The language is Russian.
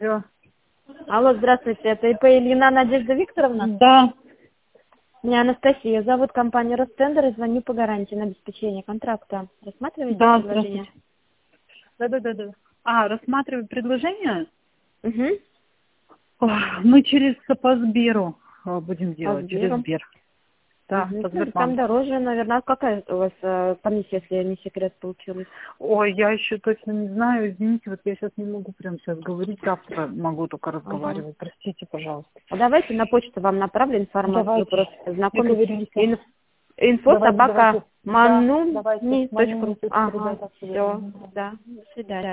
Все. Алло, здравствуйте, это ИП Ильина Надежда Викторовна? Да. Меня Анастасия, зовут компания Ростендер и звоню по гарантии на обеспечение контракта. Рассматриваете Да, предложение? здравствуйте. Да. Рассматриваю предложение. Угу. Мы через по Сберу будем делать, через Сберу. Сбер. Да, по Там Сбербанку. дороже, наверное. А какая у вас комиссия, если не секрет, получилась? Ой, я еще точно не знаю, извините, вот я сейчас не могу прямо сейчас говорить, завтра могу только Ага. разговаривать. Простите, пожалуйста. А давайте на почту вам направлю информацию, Давайте, просто знакомитесь. договоримся. Инфо Давайте. собака Да, давайте. мануни.ру. Да, Ага, так, все, да, до свидания.